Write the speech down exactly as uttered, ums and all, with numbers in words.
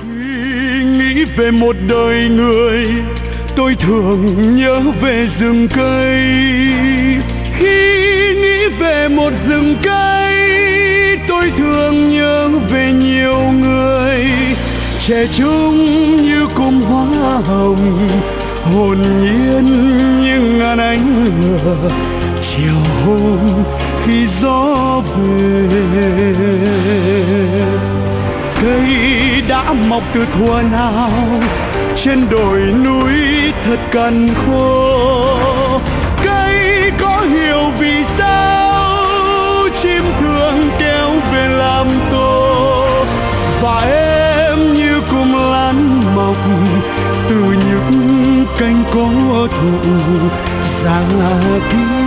Khi nghĩ về một đời người, tôi thường nhớ về rừng cây. Khi nghĩ về một rừng cây, tôi thường nhớ về nhiều người. Trẻ trung như cụm hoa hồng, hồn nhiên như ngàn ánh lửa chiều hôm khi gió về. Cây đã mọc từ thuở nào trên đồi núi thật cằn khô. Cây có hiểu vì sao chim thường kéo về làm tổ, và em như cụm lan mọc từ những cánh có thụ già kia.